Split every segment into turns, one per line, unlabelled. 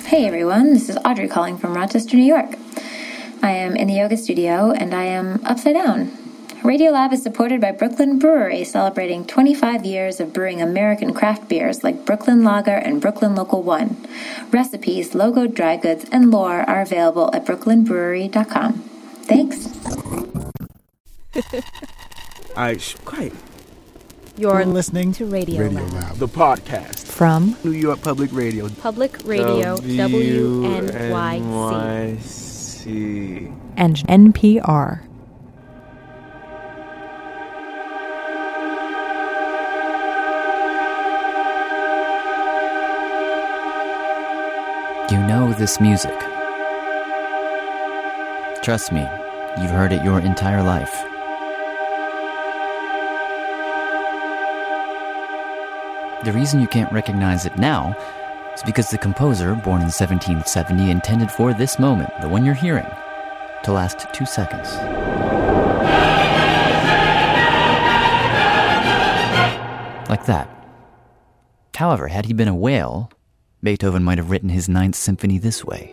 Hey everyone, this is Audrey calling from Rochester, New York. I am in the yoga studio and I am upside down. Radiolab is supported by Brooklyn Brewery, celebrating 25 years of brewing American craft beers like Brooklyn Lager and Brooklyn Local 1. Recipes, logo, dry goods, and lore are available at brooklynbrewery.com. Thanks.
Quiet.
You're listening to Radiolab,
The podcast.
From
New York Public Radio.
Public Radio, WNYC. And NPR.
You know this music. Trust me, you've heard it your entire life. The reason you can't recognize it now is because the composer, born in 1770, intended for this moment, the one you're hearing, to last 2 seconds. Like that. However, had he been a whale, Beethoven might have written his Ninth Symphony this way.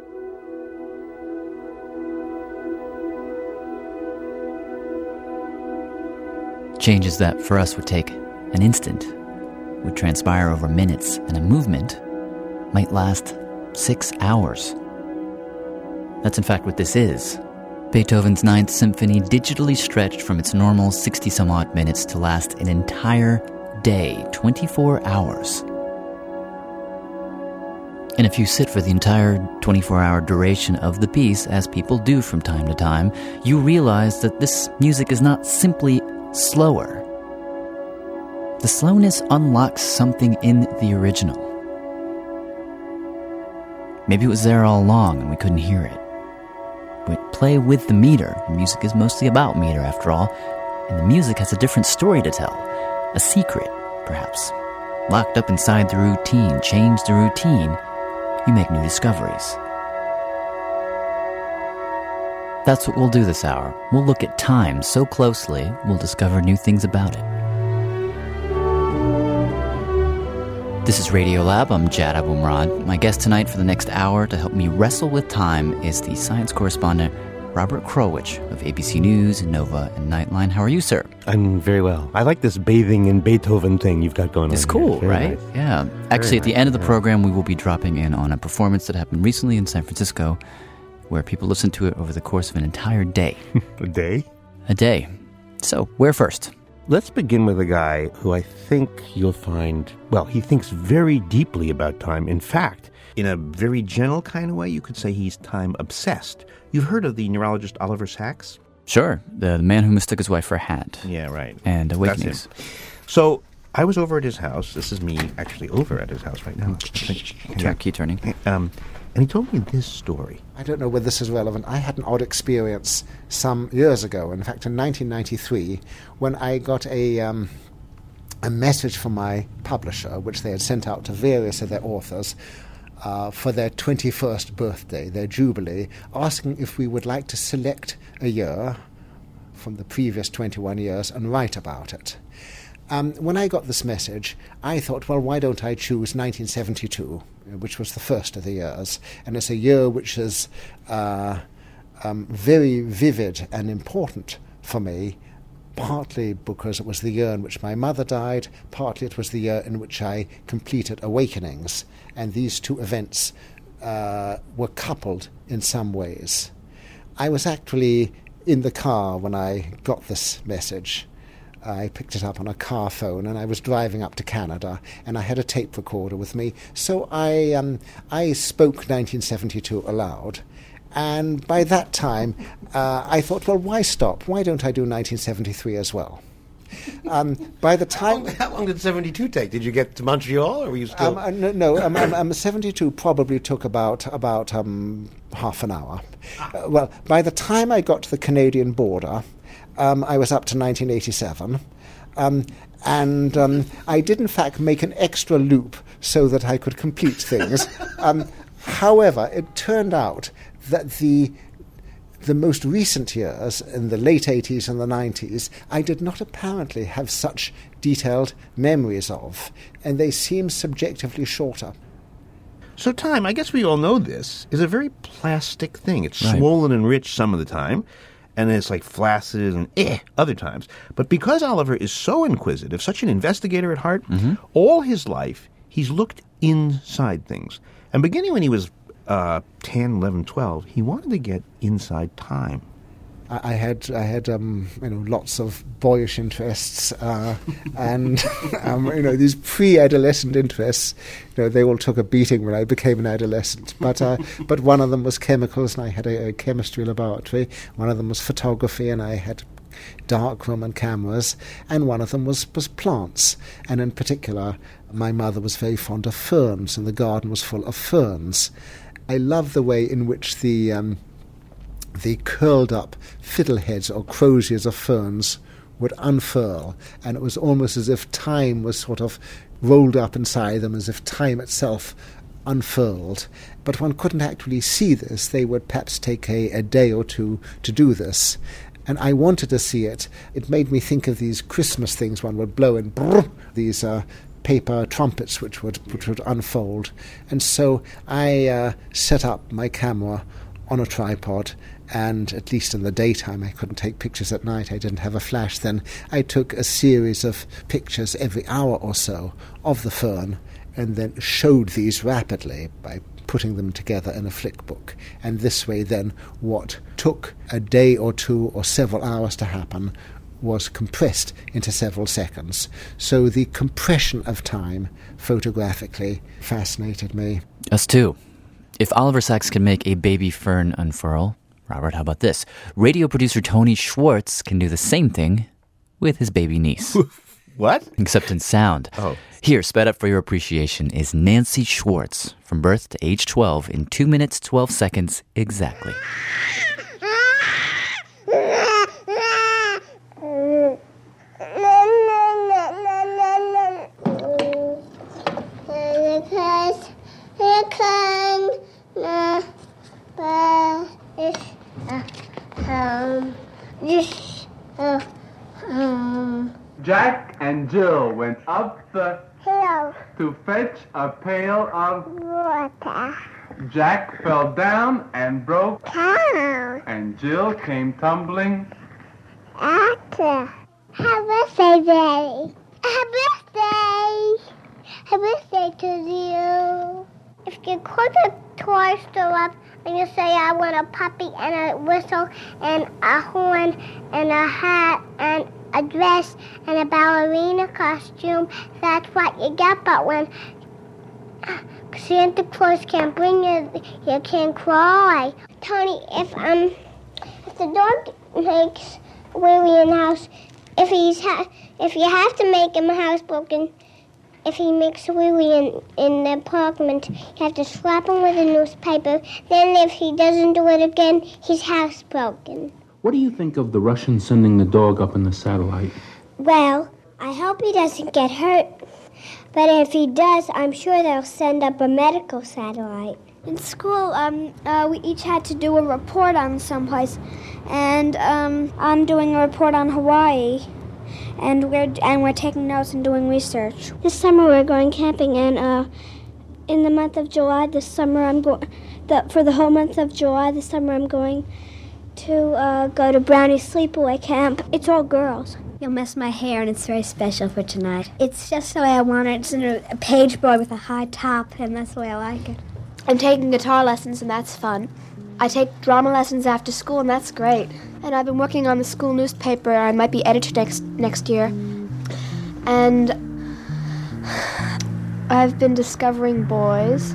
Changes that for us would take an instant, would transpire over minutes, and a movement might last 6 hours. That's in fact what this is. Beethoven's Ninth Symphony digitally stretched from its normal 60-some-odd minutes to last an entire day, 24 hours. And if you sit for the entire 24-hour duration of the piece, as people do from time to time, you realize that this music is not simply slower. The slowness unlocks something in the original. Maybe it was there all along and we couldn't hear it. But play with the meter. Music is mostly about meter, after all, and the music has a different story to tell. A secret, perhaps. Locked up inside the routine. Change the routine. You make new discoveries. That's what we'll do this hour. We'll look at time so closely, we'll discover new things about it. This is Radiolab. I'm Jad Abumrad. My guest tonight for the next hour to help me wrestle with time is the science correspondent Robert Krulwich of ABC News, Nova, and Nightline. How are you, sir?
I'm very well. I like this bathing in Beethoven thing you've got going on.
It's cool, right?
Nice.
Yeah. Actually, at the end of the program, we will be dropping in on a performance that happened recently in San Francisco where people listened to it over the course of an entire day.
A day?
A day. So, where first?
Let's begin with a guy who I think you'll find, well, he thinks very deeply about time. In fact, in a very general kind of way, you could say he's time-obsessed. You've heard of the neurologist Oliver Sacks?
Sure. The man who mistook his wife for a hat.
Yeah, right.
And Awakenings.
That's him. So, I was over at his house. This is me actually over at his house right now.
Key turning.
And he told me this story.
I don't know whether this is relevant. I had an odd experience some years ago, in fact in 1993, when I got a message from my publisher, which they had sent out to various of their authors for their 21st birthday, their jubilee, asking if we would like to select a year from the previous 21 years and write about it. When I got this message, I thought, well, why don't I choose 1972, which was the first of the years, and it's a year which is very vivid and important for me, partly because it was the year in which my mother died, partly it was the year in which I completed Awakenings, and these two events were coupled in some ways. I was actually in the car when I got this message. I picked it up on a car phone, and I was driving up to Canada, and I had a tape recorder with me. So I spoke 1972 aloud, and by that time I thought, well, why stop? Why don't I do 1973 as well? By the time,
How long did 72 take? Did you get to Montreal, or were you still...
No, 72 probably took about half an hour. Well, by the time I got to the Canadian border, I was up to 1987, and I did in fact make an extra loop so that I could complete things. However, it turned out that the most recent years, in the late 80s and the 90s, I did not apparently have such detailed memories of, and they seem subjectively shorter.
So time, I guess we all know this, is a very plastic thing. It's
Right.
swollen and rich some of the time, and it's like flaccid and other times. But because Oliver is so inquisitive, such an investigator at heart, all his life he's looked inside things. And beginning when he was 10, 11, 12, he wanted to get inside time.
I had lots of boyish interests, and these pre-adolescent interests. They all took a beating when I became an adolescent. But one of them was chemicals, and I had a chemistry laboratory. One of them was photography, and I had darkroom and cameras. And one of them was plants, and in particular, my mother was very fond of ferns, and the garden was full of ferns. I love the way in which the curled up fiddleheads or croziers of ferns would unfurl, and it was almost as if time was sort of rolled up inside them, as if time itself unfurled. But one couldn't actually see this. They would perhaps take a day or two to do this. And I wanted to see it. It made me think of these Christmas things one would blow in, these paper trumpets which would unfold. And so I set up my camera on a tripod, and at least in the daytime, I couldn't take pictures at night, I didn't have a flash then, I took a series of pictures every hour or so of the fern, and then showed these rapidly by putting them together in a flick book. And this way then, what took a day or two or several hours to happen was compressed into several seconds. So the compression of time, photographically, fascinated me.
Us too. If Oliver Sacks can make a baby fern unfurl, Robert, how about this? Radio producer Tony Schwartz can do the same thing with his baby niece.
What?
Except in sound.
Oh.
Here, sped up for your appreciation, is Nancy Schwartz, from birth to age 12, in 2 minutes, 12 seconds exactly.
Jack and Jill went up the hill to fetch a pail of water. Jack fell down and broke down, and Jill came tumbling after. Happy birthday, Daddy. Happy birthday. Happy birthday to you. If you call the toy store up and you say, I want a puppy and a whistle and a horn and a hat and a dress and a ballerina costume, that's what you get. But when Santa Claus can't bring you, you can't cry. Tony, if the dog makes Willie in the house, if you have to make him housebroken, if he makes Willie in the apartment, you have to slap him with a newspaper. Then if he doesn't do it again, he's housebroken.
What do you think of the Russians sending the dog up in the satellite?
Well, I hope he doesn't get hurt. But if he does, I'm sure they'll send up a medical satellite. In school, we each had to do a report on someplace. And I'm doing a report on Hawaii. And we're taking notes and doing research. This summer we're going camping, and in the month of July this summer for the whole month of July this summer I'm going to go to Brownie's Sleepaway Camp. It's all girls. You'll miss my hair, and it's very special for tonight. It's just the way I want it. It's in a pageboy with a high top, and that's the way I like it. I'm taking guitar lessons, and that's fun. I take drama lessons after school, and that's great. And I've been working on the school newspaper. I might be editor next year. And I've been discovering boys.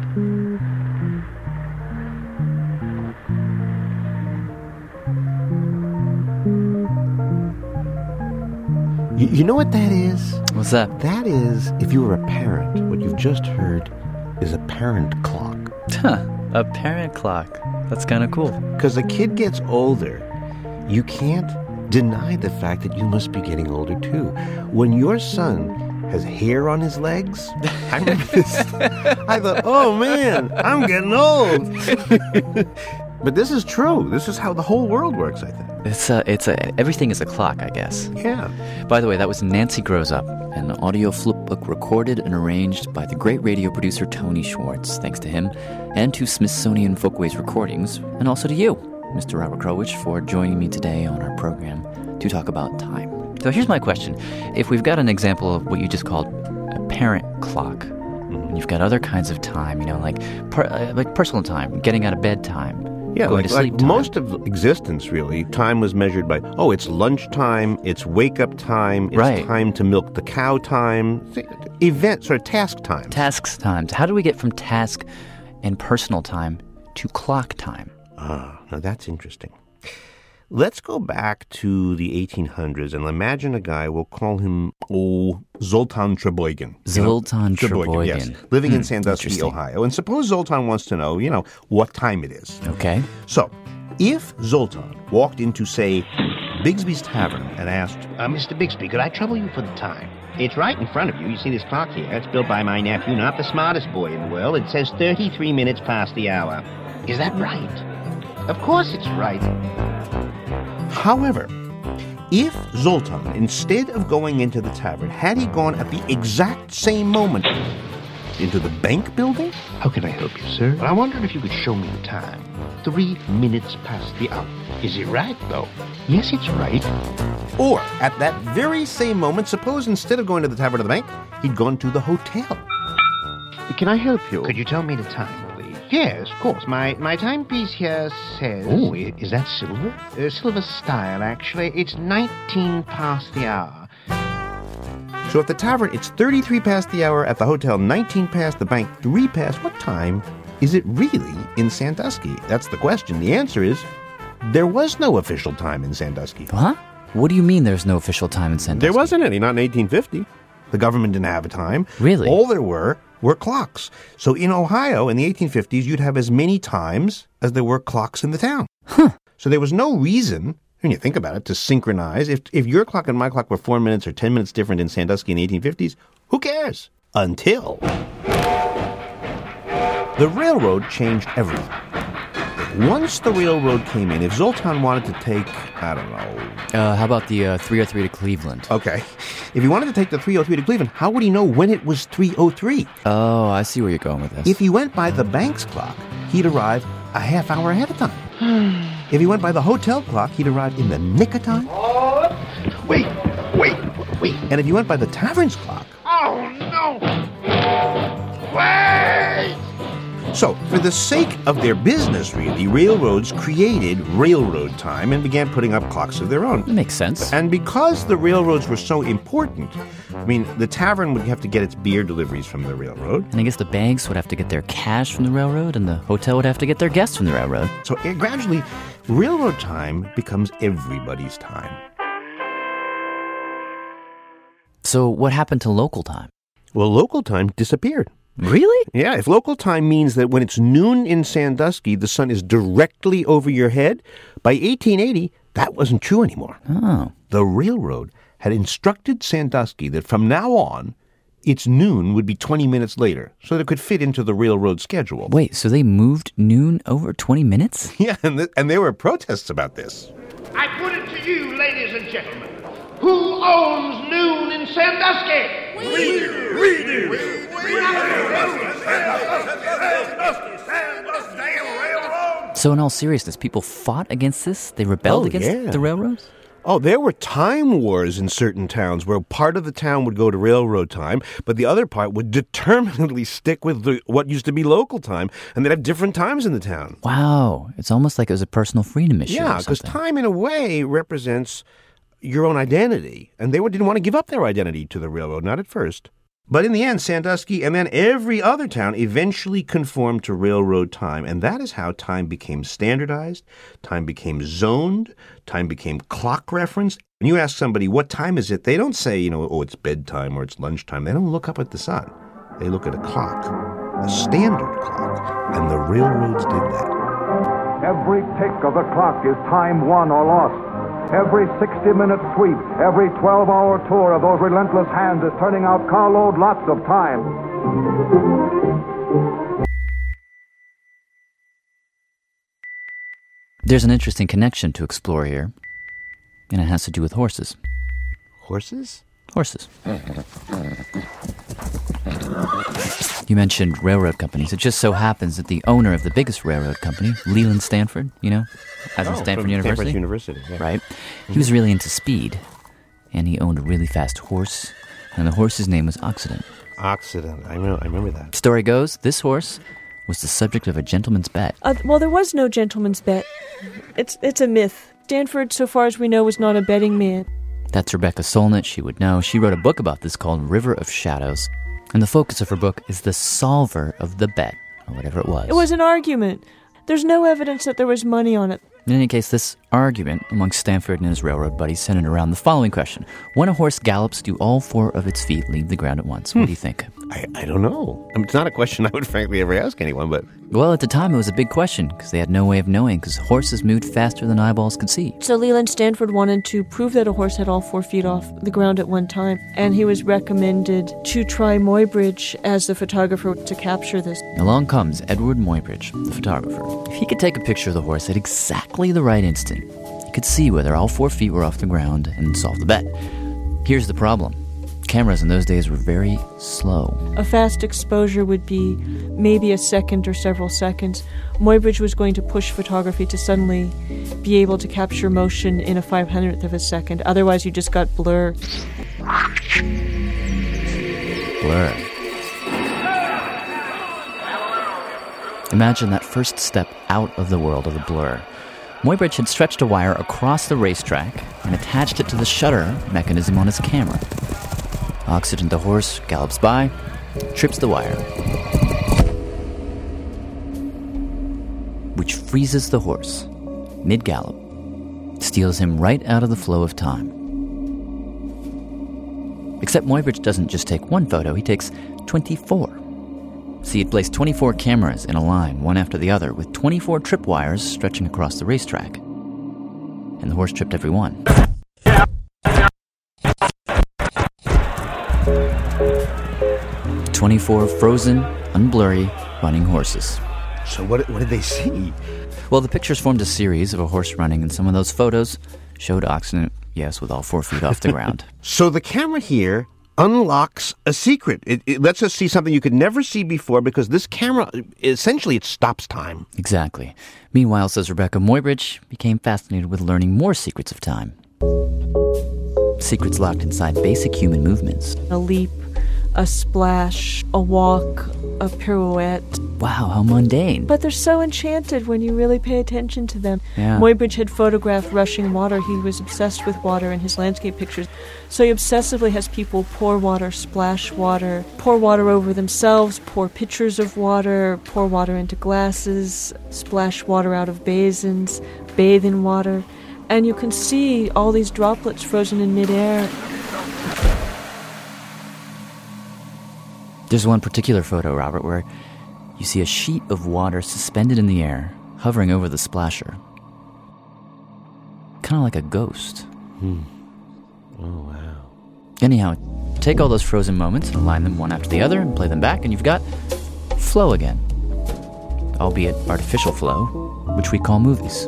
You know what that is?
What's that?
That is, if you were a parent, what you've just heard is a parent clock.
A parent clock. That's kind of cool.
Because a kid gets older, you can't deny the fact that you must be getting older too. When your son has hair on his legs, I remember this. I thought, oh man, I'm getting old. But this is true. This is how the whole world works, I think.
Everything is a clock, I guess.
Yeah.
By the way, that was Nancy Grows Up, an audio flipbook recorded and arranged by the great radio producer Tony Schwartz. Thanks to him, and to Smithsonian Folkways Recordings, and also to you, Mr. Robert Krulwich, for joining me today on our program to talk about time. So here's my question. If we've got an example of what you just called a parent clock, and you've got other kinds of time, like personal time, getting out of bed time,
yeah,
going to sleep
like
time.
Most of existence, really, time was measured by, it's lunchtime, it's wake-up time, it's time to milk the cow time, events or task times.
Tasks times. How do we get from task and personal time to clock time?
Now that's interesting. Let's go back to the 1800s and imagine a guy, we'll call him, Zoltan Treboygan.
Zoltan Treboygan.
Yes, living in Sandusky, Ohio. And suppose Zoltan wants to know, what time it is.
Okay.
So, if Zoltan walked into, say, Bigsby's Tavern and asked,
Mr. Bigsby, could I trouble you for the time? It's right in front of you. You see this clock here? It's built by my nephew, not the smartest boy in the world. It says 33 minutes past the hour. Is that right? Of course it's right.
However, if Zoltan, instead of going into the tavern, had he gone at the exact same moment into the bank building?
How can I help you, sir? Well, I wondered if you could show me the time. 3 minutes past the hour. Is it right, though? Yes, it's right.
Or, at that very same moment, suppose instead of going to the tavern or the bank, he'd gone to the hotel.
Can I help you? Could you tell me the time, please? Yes, of course. My timepiece here says... Oh, is that silver? Silver style, actually. It's 19 past the hour.
So at the tavern, it's 33 past the hour. At the hotel, 19 past. The bank, 3 past. What time is it really in Sandusky? That's the question. The answer is, there was no official time in Sandusky.
Huh? What do you mean there's no official time in Sandusky?
There wasn't any, not in 1850. The government didn't have a time.
Really?
All there were clocks. So in Ohio, in the 1850s, you'd have as many times as there were clocks in the town.
Huh.
So there was no reason, when you think about it, to synchronize. If your clock and my clock were 4 minutes or 10 minutes different in Sandusky in the 1850s, who cares? Until the railroad changed everything. Once the railroad came in, if Zoltan wanted to take, I don't know...
how about the 303 to Cleveland?
Okay. If he wanted to take the 303 to Cleveland, how would he know when it was 303?
Oh, I see where you're going with this.
If he went by the bank's clock, he'd arrive a half hour ahead of time. If he went by the hotel clock, he'd arrive in the nick of time.
Wait.
And if you went by the tavern's clock...
Oh, no! Wait!
So, for the sake of their business, really, railroads created railroad time and began putting up clocks of their own.
That makes sense.
And because the railroads were so important, the tavern would have to get its beer deliveries from the railroad.
And I guess the banks would have to get their cash from the railroad, and the hotel would have to get their guests from the railroad.
So gradually, railroad time becomes everybody's time.
So what happened to local time?
Well, local time disappeared.
Really?
Yeah, if local time means that when it's noon in Sandusky, the sun is directly over your head, by 1880, that wasn't true anymore.
Oh.
The railroad had instructed Sandusky that from now on, its noon would be 20 minutes later, so that it could fit into the railroad schedule.
Wait, so they moved noon over 20 minutes?
Yeah, and there were protests about this.
I put it to you, ladies and gentlemen. Who owns noon in Sandusky?
We do. We do.
So in all seriousness, people fought against this? They rebelled against the railroads?
Oh, there were time wars in certain towns where part of the town would go to railroad time, but the other part would determinedly stick with what used to be local time, and they'd have different times in the town.
Wow. It's almost like it was a personal freedom issue.
Yeah, because time in a way represents your own identity, and they didn't want to give up their identity to the railroad, not at first. But in the end, Sandusky and then every other town eventually conformed to railroad time, and that is how time became standardized, time became zoned, time became clock referenced. When you ask somebody, what time is it? They don't say, it's bedtime or it's lunchtime. They don't look up at the sun. They look at a clock, a standard clock, and the railroads did that.
Every tick of the clock is time won or lost. Every 60-minute sweep, every 12-hour tour of those relentless hands is turning out carload lots of time.
There's an interesting connection to explore here, and it has to do with horses.
Horses?
Horses. You mentioned railroad companies. It just so happens that the owner of the biggest railroad company, Leland Stanford, as in Stanford University.
Stanford University, yeah.
Right? He was really into speed, and he owned a really fast horse, and the horse's name was Occident.
Occident. I remember that.
Story goes, this horse was the subject of a gentleman's bet.
Well, there was no gentleman's bet. It's a myth. Stanford, so far as we know, was not a betting man.
That's Rebecca Solnit. She would know. She wrote a book about this called River of Shadows. And the focus of her book is the solver of the bet, or whatever it was.
It was an argument. There's no evidence that there was money on it.
In any case, this argument among Stanford and his railroad buddies centered around the following question. When a horse gallops, do all four of its feet leave the ground at once? What do you think?
I don't know. It's not a question I would frankly ever ask anyone, but...
Well, at the time, it was a big question, because they had no way of knowing, because horses moved faster than eyeballs could see.
So Leland Stanford wanted to prove that a horse had all 4 feet off the ground at one time, and he was recommended to try Muybridge as the photographer to capture this.
Along comes Edward Muybridge, the photographer. If he could take a picture of the horse at exactly the right instant, he could see whether all 4 feet were off the ground and solve the bet. Here's the problem. Cameras in those days were very slow.
A fast exposure would be maybe a second or several seconds. Muybridge was going to push photography to suddenly be able to capture motion in a 500th of a second. Otherwise, you just got blur.
Blur. Imagine that first step out of the world of the blur. Muybridge had stretched a wire across the racetrack and attached it to the shutter mechanism on his camera. Occident the horse gallops by, trips the wire, which freezes the horse mid-gallop, steals him right out of the flow of time. Except Muybridge doesn't just take one photo, he takes 24. See, he'd placed 24 cameras in a line, one after the other, with 24 tripwires stretching across the racetrack. And the horse tripped every one. 24 frozen, unblurry, running horses.
So what did they see?
Well, the pictures formed a series of a horse running, and some of those photos showed Occident, yes, with all 4 feet off the ground.
So the camera here unlocks a secret. It lets us see something you could never see before because this camera, essentially, it stops time.
Exactly. Meanwhile, says Rebecca, Muybridge became fascinated with learning more secrets of time. Secrets locked inside basic human movements.
A leap, a splash, a walk, a pirouette.
Wow, how mundane.
But they're so enchanted when you really pay attention to them.
Yeah.
Muybridge had photographed rushing water. He was obsessed with water in his landscape pictures. So he obsessively has people pour water, splash water, pour water over themselves, pour pitchers of water, pour water into glasses, splash water out of basins, bathe in water. And you can see all these droplets frozen in midair.
There's one particular photo, Robert, where you see a sheet of water suspended in the air, hovering over the splasher. Kind of like a ghost.
Oh, wow.
Anyhow, take all those frozen moments and align them one after the other and play them back, and you've got flow again. Albeit artificial flow, which we call movies.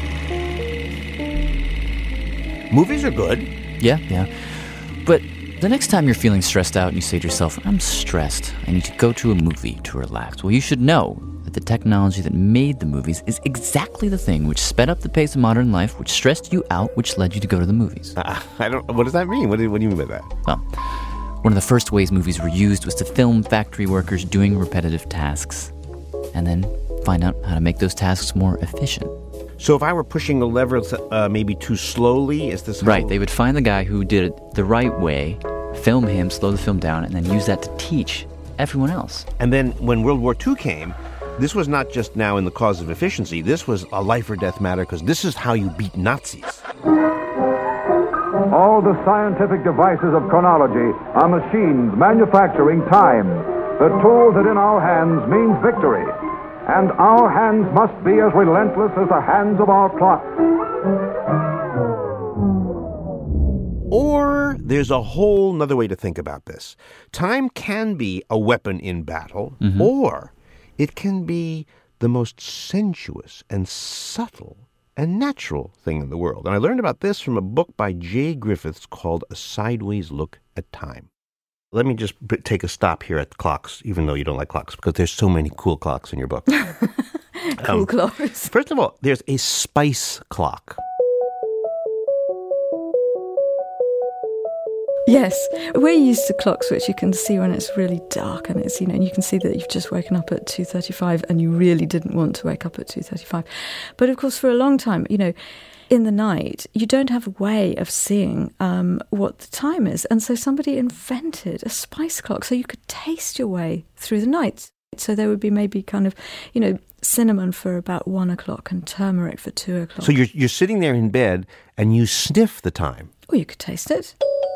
Movies are good.
Yeah. But the next time you're feeling stressed out and you say to yourself, I'm stressed, I need to go to a movie to relax. Well, you should know that the technology that made the movies is exactly the thing which sped up the pace of modern life, which stressed you out, which led you to go to the movies.
What does that mean? What do you mean by that?
Well, one of the first ways movies were used was to film factory workers doing repetitive tasks and then find out how to make those tasks more efficient.
So if I were pushing a lever maybe too slowly, is this...
Right, they would find the guy who did it the right way, film him, slow the film down, and then use that to teach everyone else.
And then when World War II came, this was not just now in the cause of efficiency, this was a life or death matter, because this is how you beat Nazis.
All the scientific devices of chronology are machines manufacturing time. The tool that in our hands means victory. And our hands must be as relentless as the hands of our clock.
Or there's a whole nother way to think about this. Time can be a weapon in battle, or it can be the most sensuous and subtle and natural thing in the world. And I learned about this from a book by Jay Griffiths called A Sideways Look at Time. Let me just take a stop here at clocks, even though you don't like clocks, because there's so many cool clocks in your book.
Cool clocks.
First of all, there's a spice clock.
Yes, we're used to clocks which you can see when it's really dark and it's, and you can see that you've just woken up at 2:35 and you really didn't want to wake up at 2:35. But of course, for a long time, in the night, you don't have a way of seeing what the time is. And so somebody invented a spice clock so you could taste your way through the night. So there would be maybe kind of, cinnamon for about 1 o'clock and turmeric for 2 o'clock.
So you're sitting there in bed and you sniff the time.
Or you could taste it.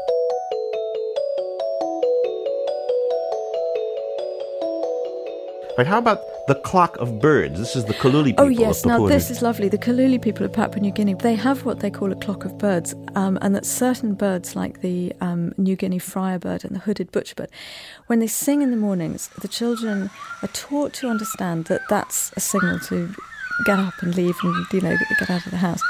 Right, how about the clock of birds? This is the Kaluli people.
Oh, yes.
Of
Now, this is lovely. The Kaluli people of Papua New Guinea, they have what they call a clock of birds, and that certain birds, like the New Guinea friarbird and the hooded butcherbird, when they sing in the mornings, the children are taught to understand that that's a signal to get up and leave and, get out of the house.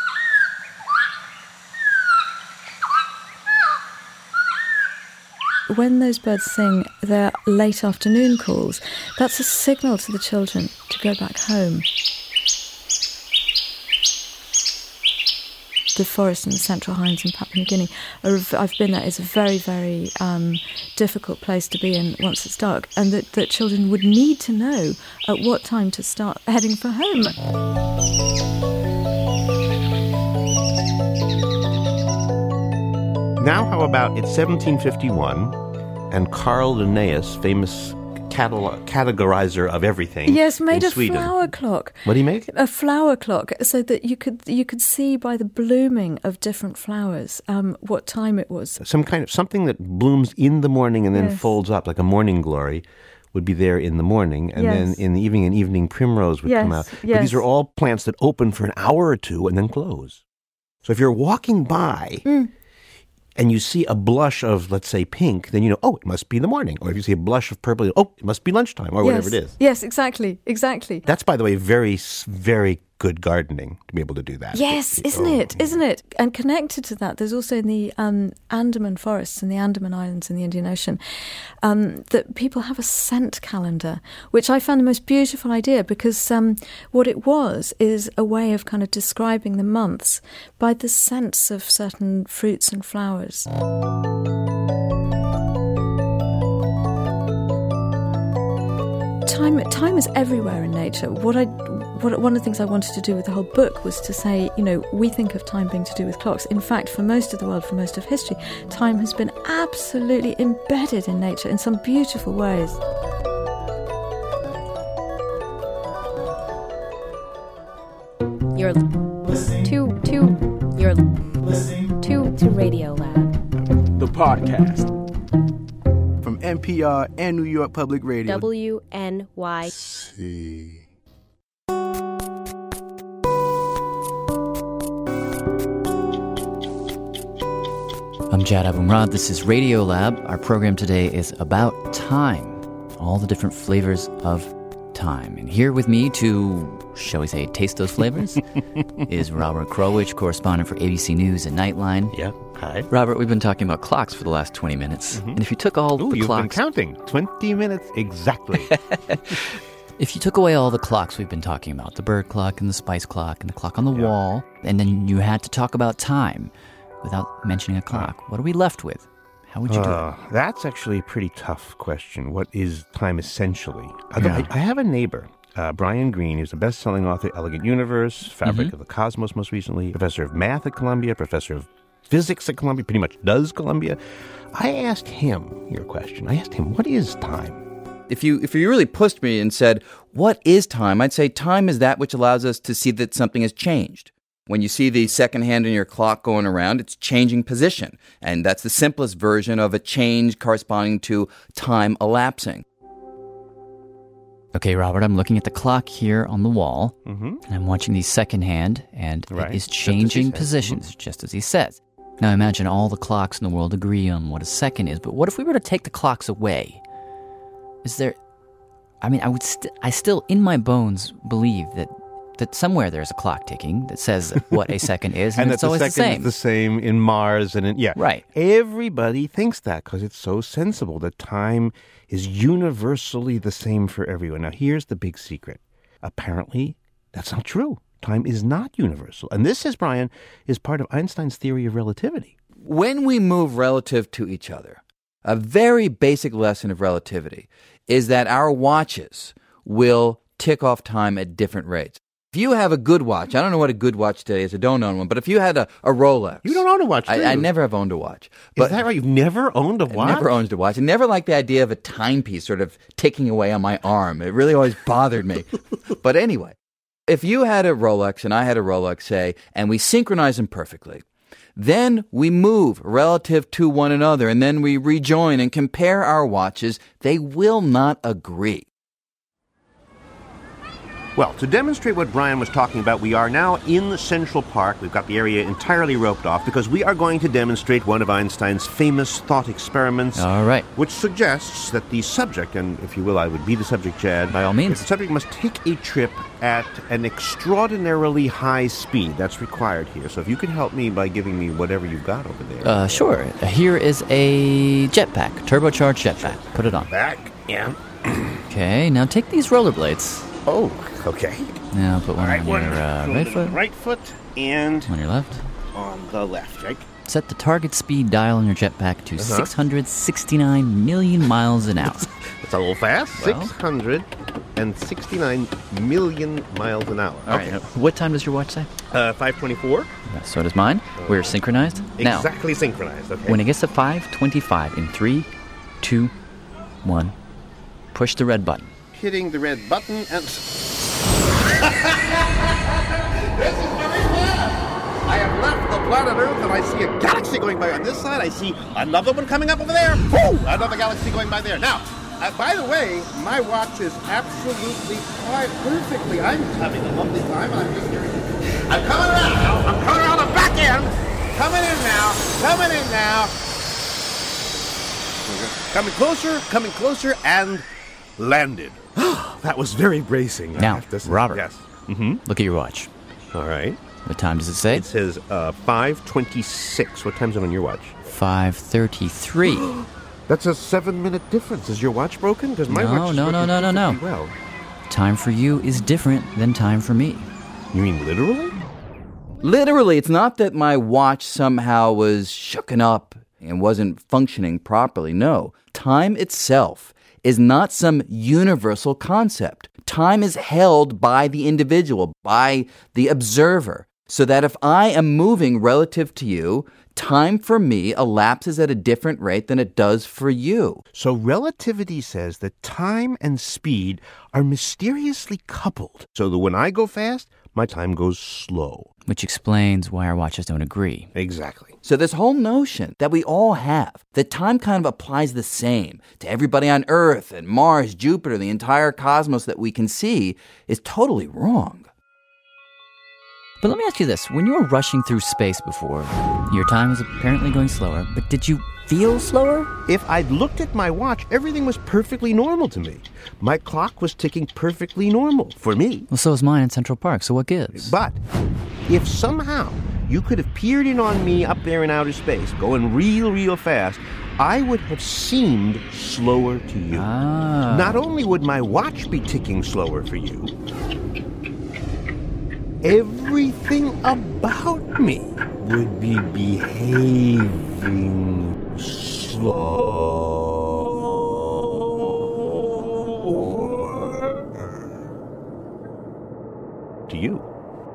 When those birds sing their late afternoon calls, that's a signal to the children to go back home. The forest in the Central Highlands in Papua New Guinea, I've been there, is a very, very difficult place to be in once it's dark, and that children would need to know at what time to start heading for home.
Now, how about it's 1751, and Carl Linnaeus, famous categorizer of everything,
yes, made
in
a
Sweden.
Flower clock.
What did he make?
A flower clock, so that you could see by the blooming of different flowers what time it was.
Something that blooms in the morning and then
Yes.
folds up, like a morning glory, would be there in the morning, and
Yes.
then in the evening, an evening primrose would come out.
Yes,
But these
yes.
are all plants that open for an hour or two and then close. So if you're walking by and you see a blush of, let's say, pink, then you know, oh, it must be the morning. Or if you see a blush of purple, oh, it must be lunchtime, or whatever it is.
Yes, exactly.
That's, by the way, very, very good gardening to be able to do that.
Yes, isn't it? Isn't it? And connected to that, there's also in the Andaman forests and the Andaman Islands in the Indian Ocean, that people have a scent calendar, which I found the most beautiful idea because what it was is a way of kind of describing the months by the scents of certain fruits and flowers. Time is everywhere in nature. One of the things I wanted to do with the whole book was to say, we think of time being to do with clocks. In fact, for most of the world, for most of history, time has been absolutely embedded in nature in some beautiful ways.
You're listening to Radio Lab,
the podcast from NPR and New York Public Radio.
WNYC.
I'm Jad Abumrad. This is Radio Lab. Our program today is about time, all the different flavors of time. And here with me to, shall we say, taste those flavors is Robert Krulwich, correspondent for ABC News and Nightline.
Yeah, hi.
Robert, we've been talking about clocks for the last 20 minutes. And if you took all the
you've
clocks...
been counting. 20 minutes exactly.
If you took away all the clocks we've been talking about, the bird clock and the spice clock and the clock on the wall, and then you had to talk about time without mentioning a clock, what are we left with? How would you do it?
That's actually a pretty tough question. What is time essentially?
Yeah.
I have a neighbor, Brian Greene, who's a best-selling author, Elegant Universe, Fabric of the Cosmos most recently, professor of math at Columbia, professor of physics at Columbia, pretty much does Columbia. I asked him your question. I asked him, what is time?
If you really pushed me and said, what is time? I'd say time is that which allows us to see that something has changed. When you see the second hand in your clock going around, it's changing position. And that's the simplest version of a change corresponding to time elapsing.
Okay, Robert, I'm looking at the clock here on the wall, and I'm watching the second hand, and it is changing positions, just as he says. Now, imagine all the clocks in the world agree on what a second is, but what if we were to take the clocks away? Is there... I mean, I still, in my bones, believe that that somewhere there's a clock ticking that says what a second is, and
that
it's always
the second
same.
is the same in Mars and in
Right.
Everybody thinks that because it's so sensible that time is universally the same for everyone. Now, here's the big secret. Apparently, that's not true. Time is not universal. And this, says Brian, is part of Einstein's theory of relativity.
When we move relative to each other, a very basic lesson of relativity is that our watches will tick off time at different rates. If you have a good watch, I don't know what a good watch today is, I don't own one, but if you had a Rolex.
You don't own a watch, do you?
I never have owned a watch. But
is that right? You've never owned a watch?
I never owned a watch. I never liked the idea of a timepiece sort of ticking away on my arm. It really always bothered me. But anyway, if you had a Rolex and I had a Rolex, say, and we synchronize them perfectly, then we move relative to one another, and then we rejoin and compare our watches. They will not agree.
Well, to demonstrate what Brian was talking about, we are now in Central Park. We've got the area entirely roped off because we are going to demonstrate one of Einstein's famous thought experiments.
All right.
Which suggests that the subject, and if you will, I would be the subject, Chad.
By all means.
The subject must take a trip at an extraordinarily high speed. That's required here. So if you could help me by giving me whatever you've got over there.
Sure. Here is a jetpack, turbocharged jetpack. Put it on.
Back, yeah.
Okay, now take these rollerblades.
Oh, okay.
Now put one on your right foot.
Right foot and
on your left.
On the left, right?
Set the target speed dial on your jetpack to 669 million miles an hour.
That's a little fast.
Well,
669 million miles an hour.
All right. What time does your watch say?
5:24.
So does mine. We're synchronized.
Exactly
now,
synchronized. Okay.
When it gets to 5:25, in 3, 2, 1, push the red button.
Hitting the red button and... This is very fast! I have left the planet Earth and I see a galaxy going by on this side. I see another one coming up over there. Woo! Another galaxy going by there. Now, by the way, my watch is absolutely quiet perfectly. I'm having a lovely time. I'm just hearing... I'm coming around now. I'm coming around the back end. Coming in now. Coming in now. Coming closer, and landed. That was very bracing.
Now, Robert,
yes.
Look at your watch.
All right.
What time does it say?
It says 5:26. What time's it on your watch?
5:33.
That's a 7-minute difference. Is your watch broken? Because my watch is working perfectly well.
Time for you is different than time for me.
You mean literally?
Literally, it's not that my watch somehow was shooken up and wasn't functioning properly. No, time itself is not some universal concept. Time is held by the individual, by the observer, so that if I am moving relative to you, time for me elapses at a different rate than it does for you.
So relativity says that time and speed are mysteriously coupled, so that when I go fast, my time goes slow.
Which explains why our watches don't agree.
Exactly.
So this whole notion that we all have, that time kind of applies the same to everybody on Earth and Mars, Jupiter, the entire cosmos that we can see, is totally wrong.
But let me ask you this. When you were rushing through space before, your time was apparently going slower, but did you feel slower?
If I'd looked at my watch, everything was perfectly normal to me. My clock was ticking perfectly normal for me.
Well, so is mine in Central Park, so what gives?
But if somehow you could have peered in on me up there in outer space, going real fast, I would have seemed slower to you. Not only would my watch be ticking slower for you, everything about me would be behaving slower to you.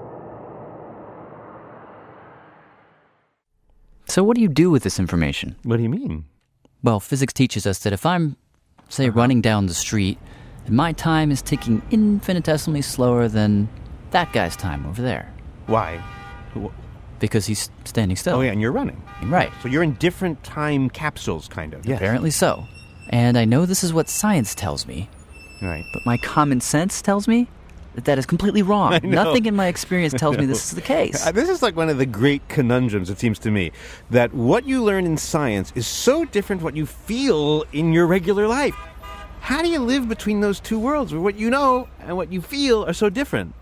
So what do you do with this information?
What do you mean?
Well, physics teaches us that if I'm, say, running down the street, and my time is ticking infinitesimally slower than that guy's time over there.
Why?
Because he's standing still.
Oh, yeah, and you're running.
Right.
So you're in different time capsules, kind of. Yes.
Apparently so. And I know this is what science tells me.
Right.
But my common sense tells me that is completely wrong. Nothing in my experience tells me this is the case.
This is like one of the great conundrums, it seems to me, that what you learn in science is so different what you feel in your regular life. How do you live between those two worlds where what you know and what you feel are so different?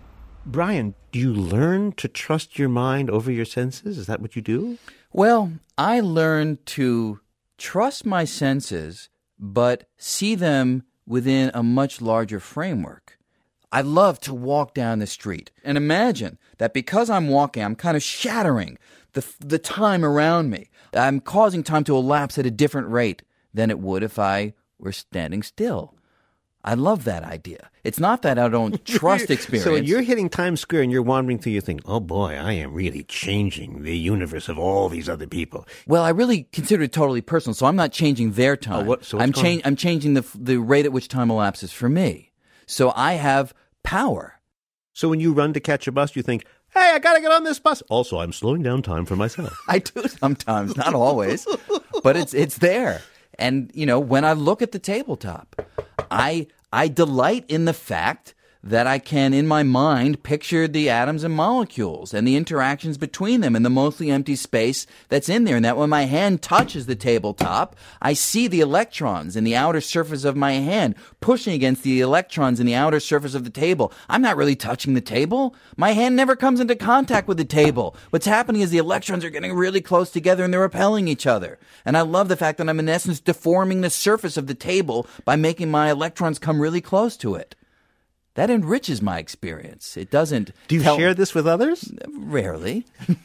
Brian, do you learn to trust your mind over your senses? Is that what you do?
Well, I learned to trust my senses, but see them within a much larger framework. I love to walk down the street and imagine that because I'm walking, I'm kind of shattering the time around me. I'm causing time to elapse at a different rate than it would if I were standing still. I love that idea. It's not that I don't trust experience.
So when you're hitting Times Square and you're wandering through, you think, oh boy, I am really changing the universe of all these other people.
Well, I really consider it totally personal, so I'm not changing their time. I'm changing the rate at which time elapses for me. So I have power.
So when you run to catch a bus, you think, hey, I got to get on this bus. Also, I'm slowing down time for myself.
I do sometimes, not always, but it's there. And, when I look at the tabletop, I delight in the fact that I can, in my mind, picture the atoms and molecules and the interactions between them and the mostly empty space that's in there. And that when my hand touches the tabletop, I see the electrons in the outer surface of my hand pushing against the electrons in the outer surface of the table. I'm not really touching the table. My hand never comes into contact with the table. What's happening is the electrons are getting really close together and they're repelling each other. And I love the fact that I'm, in essence, deforming the surface of the table by making my electrons come really close to it. That enriches my experience. It doesn't...
Do you share this with others?
Rarely.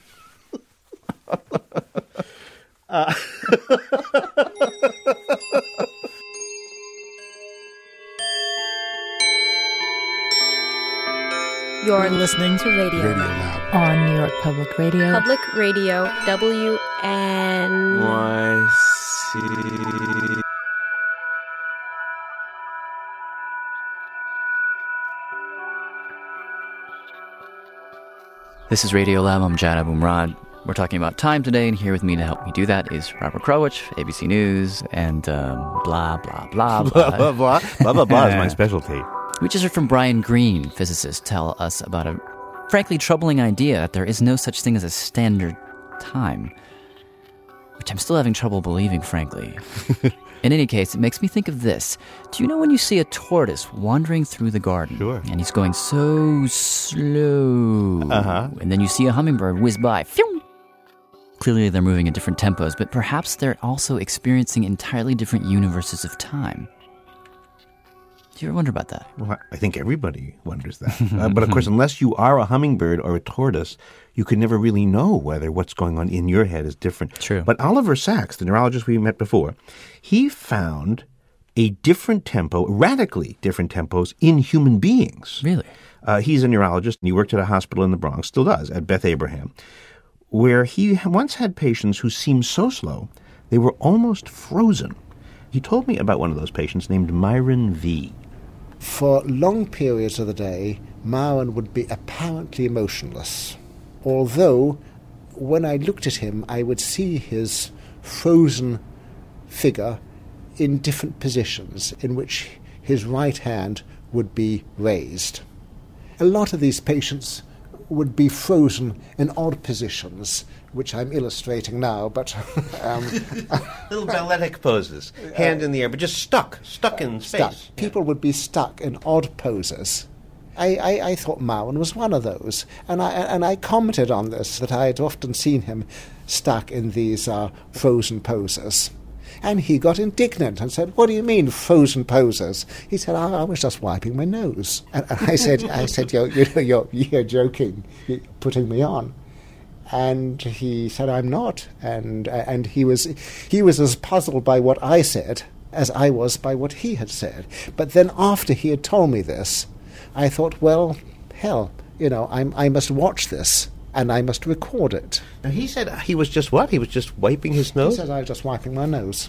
You're listening to Radio Lab on New York Public Radio.
Public Radio, WNYC.
This is Radio Lab. I'm Jad Abumrad. We're talking about time today, and here with me to help me do that is Robert Krulwich, ABC News, and blah, blah, blah, blah.
Blah, blah, blah. Blah, blah, blah is my specialty.
We just heard from Brian Greene, physicist, tell us about a frankly troubling idea that there is no such thing as a standard time, which I'm still having trouble believing, frankly. In any case, it makes me think of this. Do you know when you see a tortoise wandering through the garden?
Sure.
And he's going so slow.
Uh-huh.
And then you see a hummingbird whiz by. Phew! Clearly they're moving at different tempos, but perhaps they're also experiencing entirely different universes of time. Do you ever wonder about that?
Well, I think everybody wonders that. But of course, unless you are a hummingbird or a tortoise, you could never really know whether what's going on in your head is different.
True.
But Oliver Sacks, the neurologist we met before, he found a different tempo, radically different tempos in human beings.
Really?
He's a neurologist, and he worked at a hospital in the Bronx, still does, at Beth Abraham, where he once had patients who seemed so slow, they were almost frozen. He told me about one of those patients named Myron V.
For long periods of the day, Myron would be apparently motionless, although when I looked at him, I would see his frozen figure in different positions in which his right hand would be raised. A lot of these patients would be frozen in odd positions, which I'm illustrating now, but...
Little balletic poses, hand in the air, but just stuck in space.
Stuck. People would be stuck in odd poses. I thought Myron was one of those, and I commented on this, that I had often seen him stuck in these frozen poses. And he got indignant and said, "What do you mean, frozen poses?" He said, "I was just wiping my nose." And I said, "You're joking, you're putting me on." And he said, "I'm not." And he was as puzzled by what I said as I was by what he had said. But then after he had told me this, I thought, well, hell, I must watch this. And I must record it.
Now, he said he was just what? He was just wiping his nose?
He said I was just wiping my nose.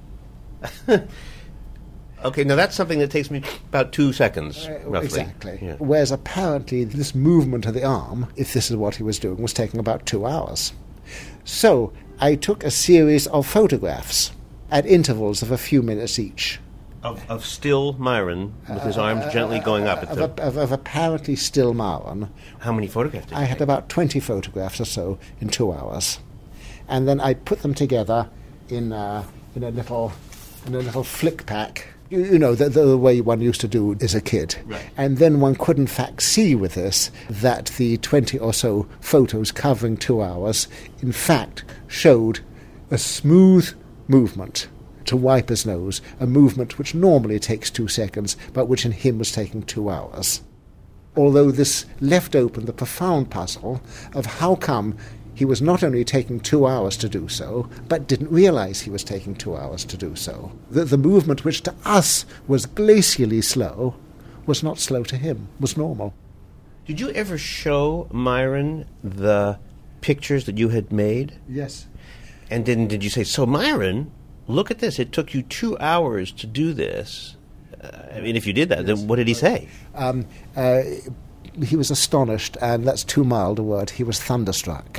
Okay, now that's something that takes me about 2 seconds, roughly.
Exactly.
Yeah.
Whereas apparently this movement of the arm, if this is what he was doing, was taking about 2 hours. So I took a series of photographs at intervals of a few minutes each.
Of still Myron, with his arms gently going up.
Of apparently still Myron.
How many photographs did you
I had about 20 photographs or so in 2 hours. And then I put them together in a little flick pack You know, the way one used to do as a kid.
Right.
And then one could in fact see with this that the 20 or so photos covering 2 hours in fact showed a smooth movement to wipe his nose, a movement which normally takes 2 seconds, but which in him was taking 2 hours. Although this left open the profound puzzle of how come he was not only taking 2 hours to do so, but didn't realize he was taking 2 hours to do so. The movement, which to us was glacially slow, was not slow to him, was normal.
Did you ever show Myron the pictures that you had made?
Yes.
And then did you say, so Myron, look at this, it took you 2 hours to do this. I mean, if you did that, then what did he say?
He was astonished, and that's too mild a word. He was thunderstruck.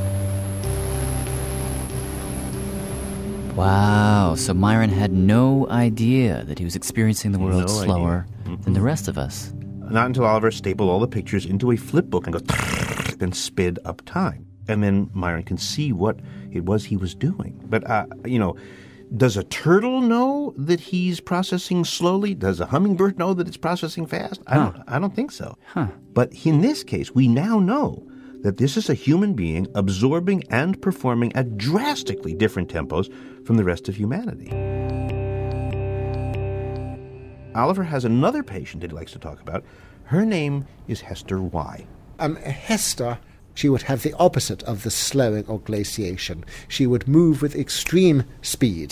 Wow, so Myron had no idea that he was experiencing the world slower than the rest of us.
Not until Oliver stapled all the pictures into a flip book and goes, and sped up time. And then Myron can see what it was he was doing. But, does a turtle know that he's processing slowly? Does a hummingbird know that it's processing fast? I don't think so. But in this case, we now know that this is a human being absorbing and performing at drastically different tempos from the rest of humanity. Oliver has another patient that he likes to talk about. Her name is Hester Y.
Hester, she would have the opposite of the slowing or glaciation. She would move with extreme speed.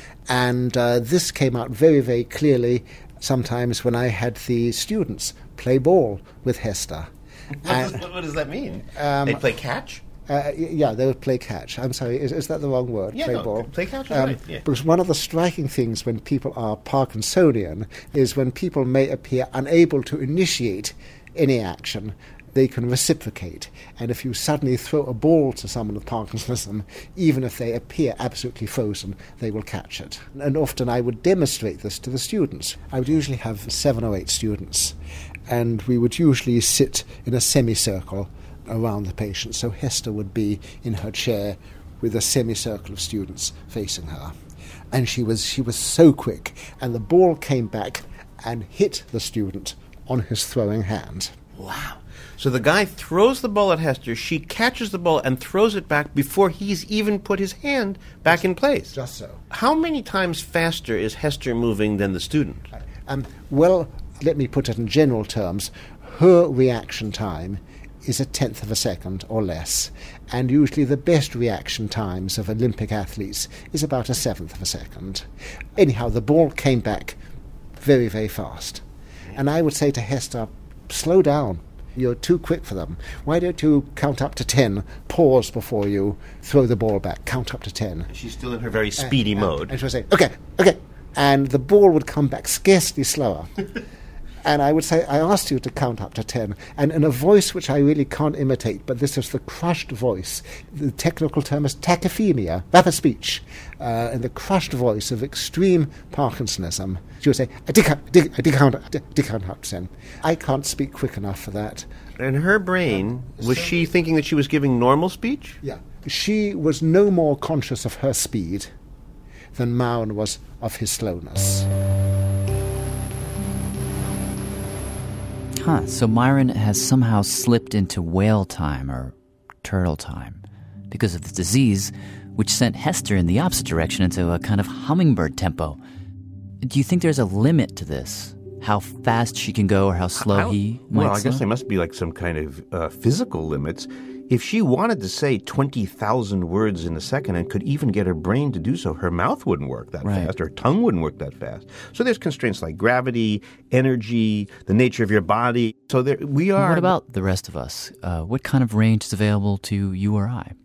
And this came out very, very clearly sometimes when I had the students play ball with Hester.
What does that mean? They play catch?
Yeah, they would play catch. I'm sorry, is that the wrong word?
Yeah,
ball.
Play catch is right. Yeah.
Because one of the striking things when people are Parkinsonian is when people may appear unable to initiate any action, they can reciprocate. And if you suddenly throw a ball to someone with Parkinsonism, even if they appear absolutely frozen, they will catch it. And often I would demonstrate this to the students. I would usually have 7 or 8 students, and we would usually sit in a semicircle around the patient. So Hester would be in her chair with a semicircle of students facing her. And she was so quick, and the ball came back and hit the student on his throwing hand.
Wow. So the guy throws the ball at Hester, she catches the ball and throws it back before he's even put his hand back in place.
Just so.
How many times faster is Hester moving than the student?
Well, let me put it in general terms. Her reaction time is 1/10 of a second or less, and usually the best reaction times of Olympic athletes is about 1/7 of a second. Anyhow, the ball came back very, very fast. And I would say to Hester, slow down. You're too quick for them. Why don't you count up to 10, pause before you throw the ball back, count up to 10.
She's still in her very speedy mode.
And she would say, okay. And the ball would come back scarcely slower. And I would say, I asked you to count up to 10. And in a voice which I really can't imitate, but this is the crushed voice. The technical term is tachyphemia, rapid speech. And the crushed voice of extreme Parkinsonism. She would say, I did count up to 10. I can't speak quick enough for that.
In her brain, was she thinking that she was giving normal speech?
Yeah. She was no more conscious of her speed than Myron was of his slowness.
So Myron has somehow slipped into whale time or turtle time because of the disease, which sent Hester in the opposite direction into a kind of hummingbird tempo. Do you think there's a limit to this? How fast she can go or how slow he might
Well, I guess there must be like some kind of physical limits. If she wanted to say 20,000 words in a second and could even get her brain to do so, her mouth wouldn't work that fast, her tongue wouldn't work that fast. So there's constraints like gravity, energy, the nature of your body. So we are...
What about the rest of us? What kind of range is available to you or I?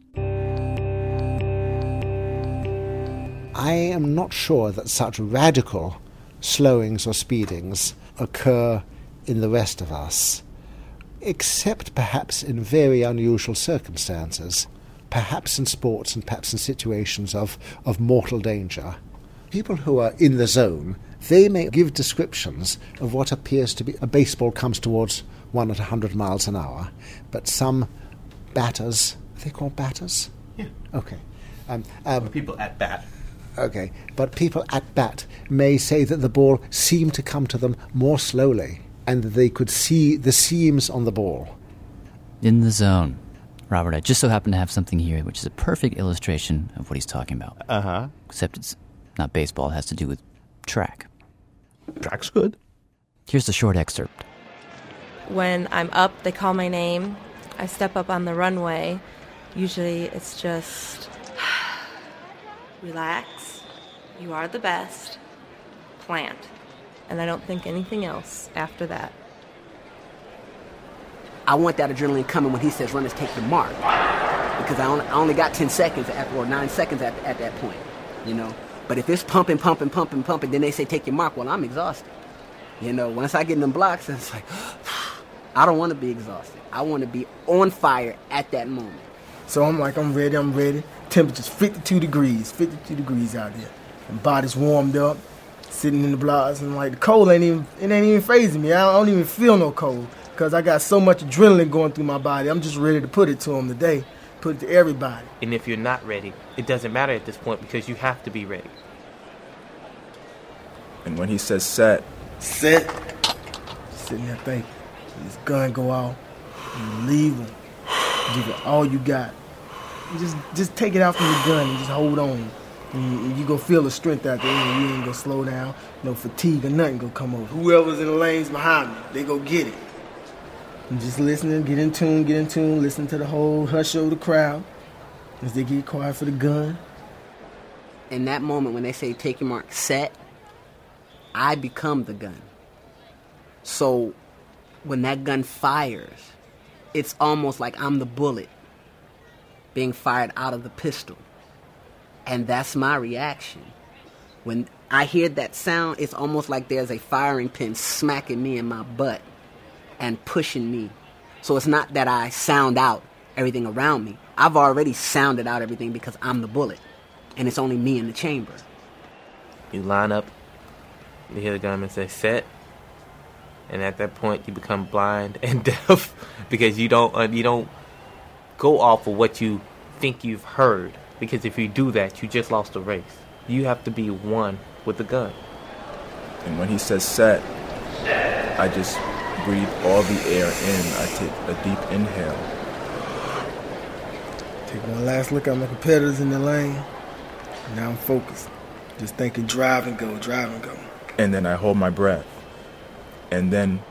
I am not sure that such radical slowings or speedings occur in the rest of us, except perhaps in very unusual circumstances, perhaps in sports and perhaps in situations of mortal danger. People who are in the zone, they may give descriptions of what appears to be a baseball comes towards one at 100 miles an hour, but some batters, are they called batters?
Yeah.
Okay.
People at bat.
Okay, but people at bat may say that the ball seemed to come to them more slowly and that they could see the seams on the ball.
In the zone. Robert, I just so happen to have something here which is a perfect illustration of what he's talking about.
Uh-huh.
Except it's not baseball. It has to do with track.
Track's good.
Here's the short excerpt.
When I'm up, they call my name. I step up on the runway. Usually it's just, relax, you are the best, plant. And I don't think anything else after that.
I want that adrenaline coming when he says, runners, take your mark. Because I only got 10 seconds or 9 seconds at that point, you know. But if it's pumping, then they say, take your mark, well, I'm exhausted. You know, once I get in them blocks, it's like, I don't want to be exhausted. I want to be on fire at that moment.
So I'm like, I'm ready. Temperature's 52 degrees out there. And body's warmed up, sitting in the blocks, and like the cold ain't even phasing me. I don't even feel no cold because I got so much adrenaline going through my body. I'm just ready to put it to them today, put it to everybody.
And if you're not ready, it doesn't matter at this point because you have to be ready.
And when he says set,
sitting there thinking, this gun go off, you leave him, give it all you got. Just take it out from your gun and just hold on. And you gonna feel the strength out there. You ain't gonna slow down. No fatigue or nothing gonna come over. Whoever's in the lanes behind me, they go get it. And just listening, get in tune, listen to the whole hush of the crowd as they get quiet for the gun.
In that moment when they say take your mark, set, I become the gun. So when that gun fires, it's almost like I'm the bullet being fired out of the pistol. And that's my reaction. When I hear that sound, it's almost like there's a firing pin smacking me in my butt and pushing me. So it's not that I sound out everything around me. I've already sounded out everything because I'm the bullet. And it's only me in the chamber.
You line up, you hear the gunman say, set. And at that point, you become blind and deaf because you don't go off of what you think you've heard. Because if you do that, you just lost the race. You have to be one with the gun.
And when he says set, I just breathe all the air in. I take a deep inhale.
Take one last look at my competitors in the lane. Now I'm focused. Just thinking drive and go.
And then I hold my breath. And then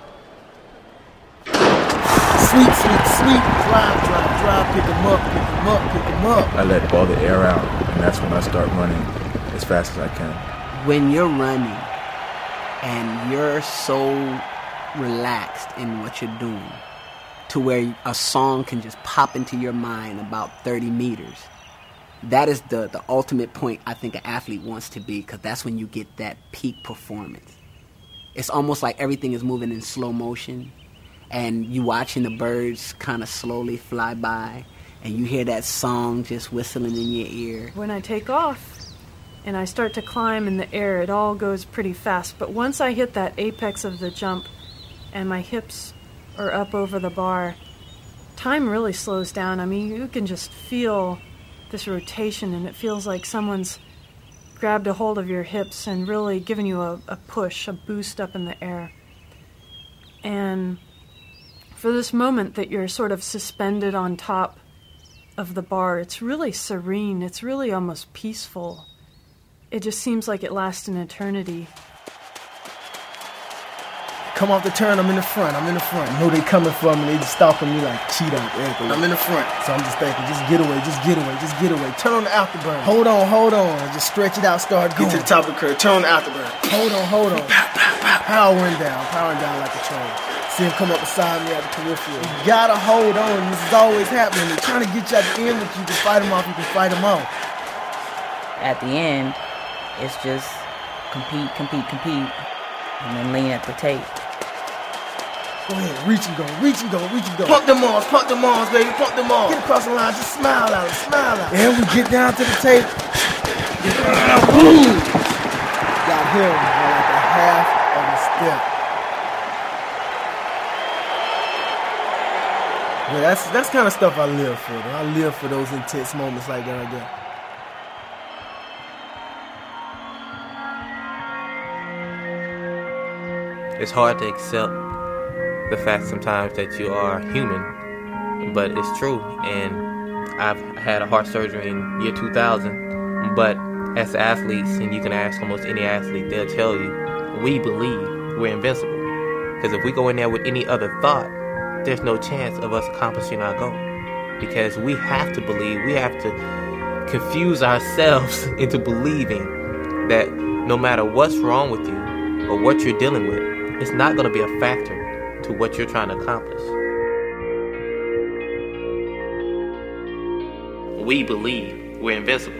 sweep, drive, pick him up.
I let all the air out, and that's when I start running as fast as I can.
When you're running and you're so relaxed in what you're doing to where a song can just pop into your mind about 30 meters, that is the ultimate point I think an athlete wants to be, because that's when you get that peak performance. It's almost like everything is moving in slow motion, and you watching the birds kind of slowly fly by, and you hear that song just whistling in your ear.
When I take off and I start to climb in the air, it all goes pretty fast. But once I hit that apex of the jump and my hips are up over the bar, time really slows down. I mean, you can just feel this rotation, and it feels like someone's grabbed a hold of your hips and really given you a push, a boost up in the air. And for this moment that you're sort of suspended on top of the bar, it's really serene. It's really almost peaceful. It just seems like it lasts an eternity.
Come off the turn, I'm in the front. Know they coming for me, they just stalking me like cheat on everything. I'm in the front, so I'm just thinking, just get away. Turn on the afterburn. Hold on. Just stretch it out, start going. Get to the top of the curve, turn on the afterburn. Hold on. Powering down like a train. See him come up beside me at the peripheral. You gotta hold on, this is always happening. They're trying to get you at the end, but you can fight them off,
At the end, it's just compete, and then lean at the tape.
Go ahead, reach and go. Pump them arms, baby, pump them arms. Get across the line, just smile out. And we get down to the tape. Boom! Got him on like a half of a step. Yeah, that's kind of stuff I live for, though. I live for those intense moments like that.
It's hard to accept the fact sometimes that you are human, but it's true. And I've had a heart surgery in year 2000, but as athletes, and you can ask almost any athlete, they'll tell you, we believe we're invincible. Because if we go in there with any other thought, there's no chance of us accomplishing our goal. Because we have to believe, we have to confuse ourselves into believing that no matter what's wrong with you or what you're dealing with, it's not going to be a factor to what you're trying to accomplish. We believe we're invincible.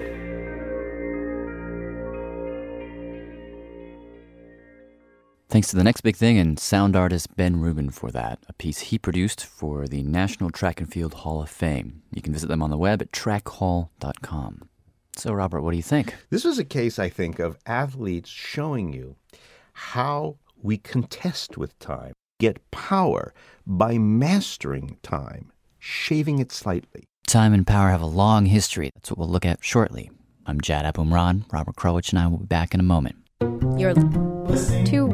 Thanks to the next big thing and sound artist Ben Rubin for that, a piece he produced for the National Track and Field Hall of Fame. You can visit them on the web at trackhall.com. So, Robert, what do you think?
This was a case, I think, of athletes showing you how we contest with time, get power by mastering time, shaving it slightly.
Time and power have a long history. That's what we'll look at shortly. I'm Jad Abumrad. Robert Krulwich and I will be back in a moment.
You're listening to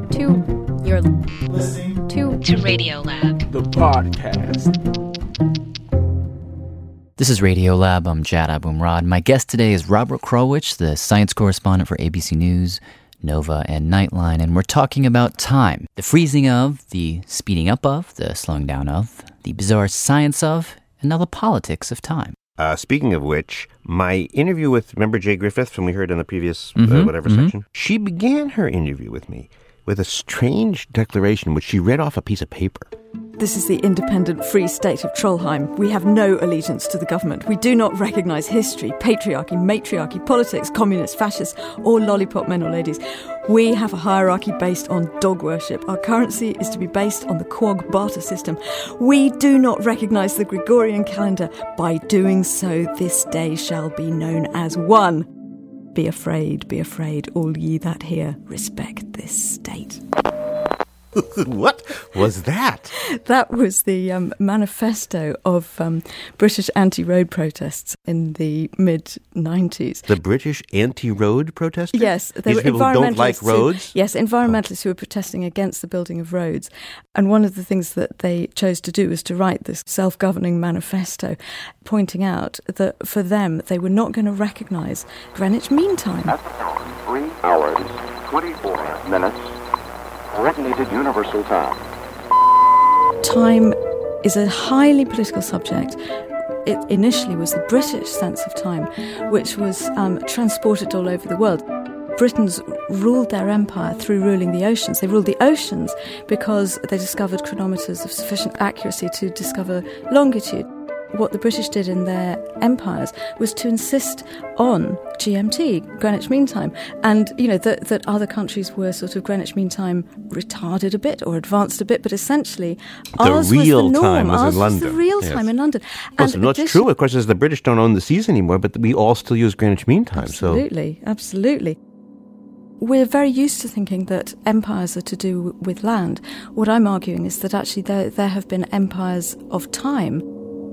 Radiolab,
the podcast.
This is Radiolab. I'm Jad Abumrad. My guest today is Robert Krulwich, the science correspondent for ABC News, Nova, and Nightline, and we're talking about time. The freezing of, the speeding up of, the slowing down of, the bizarre science of, and now the politics of time.
Speaking of which, my interview with, remember Jay Griffith from we heard in the previous section? She began her interview with me with a strange declaration which she read off a piece of paper.
This is the independent free state of Trollheim. We have no allegiance to the government. We do not recognise history, patriarchy, matriarchy, politics, communists, fascists, or lollipop men or ladies. We have a hierarchy based on dog worship. Our currency is to be based on the Quag barter system. We do not recognise the Gregorian calendar. By doing so, this day shall be known as one. Be afraid, all ye that hear. Respect this state.
What was that?
That was the manifesto of British anti-road protests in the mid-90s.
The British anti-road protesters?
Yes.
These were people who don't like roads?
Environmentalists who were protesting against the building of roads. And one of the things that they chose to do was to write this self-governing manifesto, pointing out that for them, they were not going to recognise Greenwich Mean Time.
At the time, 3 hours, 24 minutes. Coordinated universal time.
Time is a highly political subject. It initially was the British sense of time, which was transported all over the world. Britons ruled their empire through ruling the oceans. They ruled the oceans because they discovered chronometers of sufficient accuracy to discover longitude. What the British did in their empires was to insist on GMT, Greenwich Mean Time, and that other countries were sort of Greenwich Mean Time retarded a bit or advanced a bit, but essentially ours was the norm. Ours was the real time in London.
Well, and that's true. Of course, as the British don't own the seas anymore, but we all still use Greenwich Mean Time.
Absolutely. We're very used to thinking that empires are to do with land. What I'm arguing is that actually there have been empires of time.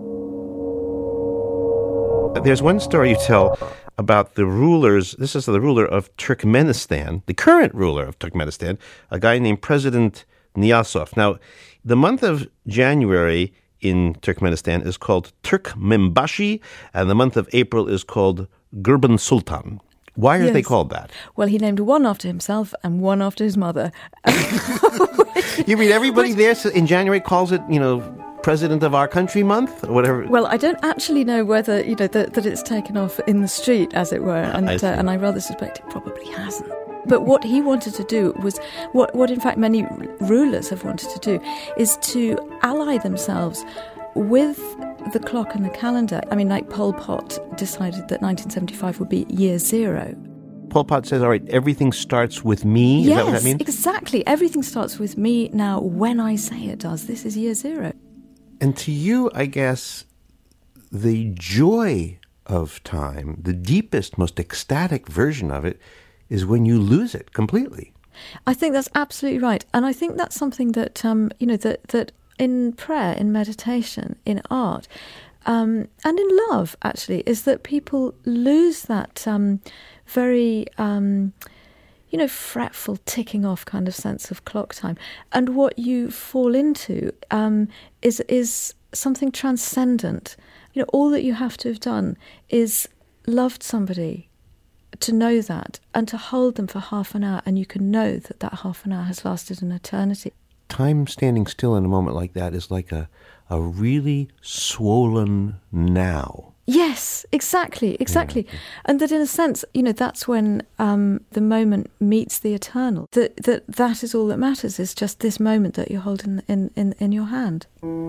There's one story you tell about the rulers. This is the ruler of Turkmenistan, the current ruler of Turkmenistan, a guy named President Niyazov. Now, the month of January in Turkmenistan is called Turkmenbashi, and the month of April is called Gurban Sultan. Why are they called that?
Well, he named one after himself and one after his mother.
You mean everybody there in January calls it, President of our country month or whatever?
Well, I don't actually know whether that it's taken off in the street, as it were, and I rather suspect it probably hasn't. But what he wanted to do was what in fact many rulers have wanted to do is to ally themselves with the clock and the calendar. I mean, like Pol Pot decided that 1975 would be year zero.
Pol Pot says, all right, everything starts with me.
Yes,
is that what that means?
Exactly. Everything starts with me now when I say it does. This is year zero.
And to you, I guess, the joy of time, the deepest, most ecstatic version of it, is when you lose it completely.
I think that's absolutely right. And I think that's something that, that in prayer, in meditation, in art, and in love, actually, is that people lose that very fretful, ticking off kind of sense of clock time. And what you fall into is something transcendent. All that you have to have done is loved somebody, to know that, and to hold them for half an hour, and you can know that half an hour has lasted an eternity.
Time standing still in a moment like that is like a really swollen now.
Yes, exactly. Yeah. And that in a sense, that's when the moment meets the eternal. That is all that matters, is just this moment that you hold in your hand.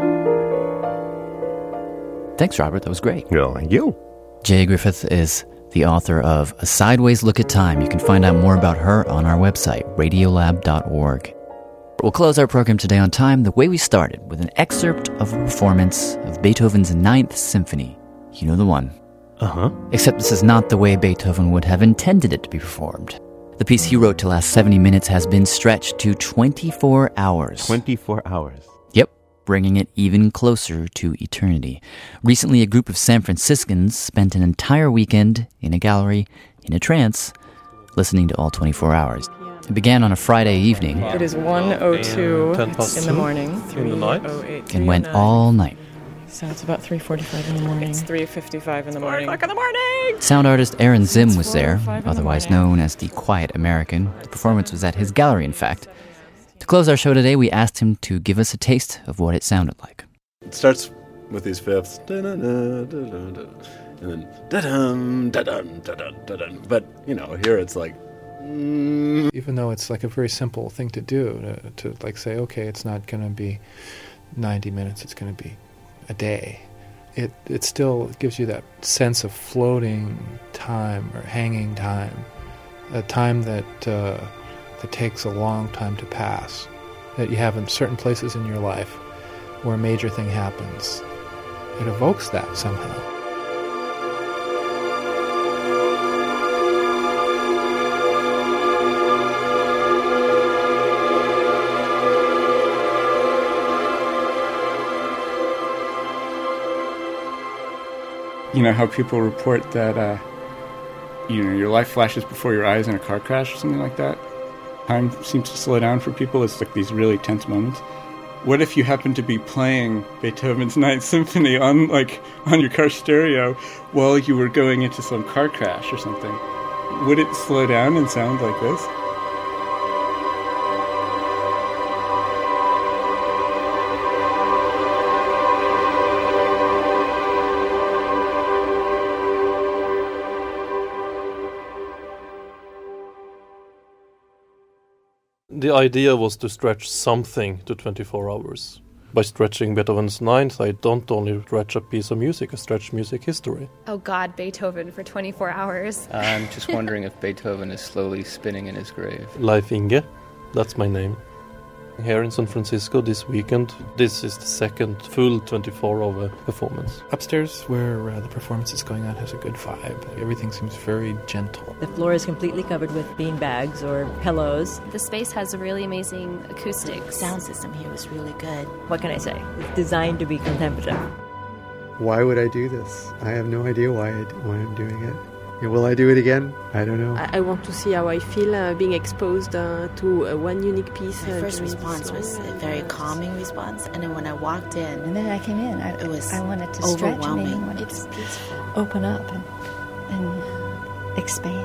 Thanks, Robert. That was great.
Well, thank you.
Jay Griffith is the author of A Sideways Look at Time. You can find out more about her on our website, radiolab.org. We'll close our program today on time the way we started, with an excerpt of a performance of Beethoven's Ninth Symphony. You know the one.
Uh-huh.
Except this is not the way Beethoven would have intended it to be performed. The piece he wrote to last 70 minutes has been stretched to 24 hours.
24 hours.
Yep, bringing it even closer to eternity. Recently, a group of San Franciscans spent an entire weekend in a gallery, in a trance, listening to all 24 hours. It began on a Friday evening.
It is 1:02 in the morning.
In the night.
And went all night.
So it's about 3:45 in the morning. It's 3:55 in the morning. 4 o'clock in the morning!
Sound artist Aaron Zim was there, otherwise known as the Quiet American. The performance was at his gallery, in fact. To close our show today, we asked him to give us a taste of what it sounded like.
It starts with these fifths, and then da-dum, da-dum, da-dum, da-dum. But, here it's like...
Even though it's like a very simple thing to do, to like say, okay, it's not going to be 90 minutes, it's going to be a day. It still gives you that sense of floating time or hanging time, a time that takes a long time to pass, that you have in certain places in your life where a major thing happens. It evokes that somehow.
How people report that, your life flashes before your eyes in a car crash or something like that. Time seems to slow down for people. It's like these really tense moments. What if you happen to be playing Beethoven's Ninth Symphony on your car stereo while you were going into some car crash or something? Would it slow down and sound like this?
The idea was to stretch something to 24 hours. By stretching Beethoven's Ninth, I don't only stretch a piece of music, I stretch music history.
Oh God, Beethoven for 24 hours.
I'm just wondering if Beethoven is slowly spinning in his grave.
Leif Inge, that's my name. Here in San Francisco this weekend, this is the second full 24-hour performance.
Upstairs, where the performance is going on, has a good vibe. Everything seems very gentle.
The floor is completely covered with bean bags or pillows.
The space has a really amazing acoustics.
Sound system here is really good.
What can I say? It's designed to be contemplative.
Why would I do this? I have no idea why I'm doing it. Will I do it again? I don't know.
I want to see how I feel being exposed to one unique piece.
My first response was a very calming response, and then when I walked in,
and then I came in, I wanted to stretch, and I wanted to open up and expand.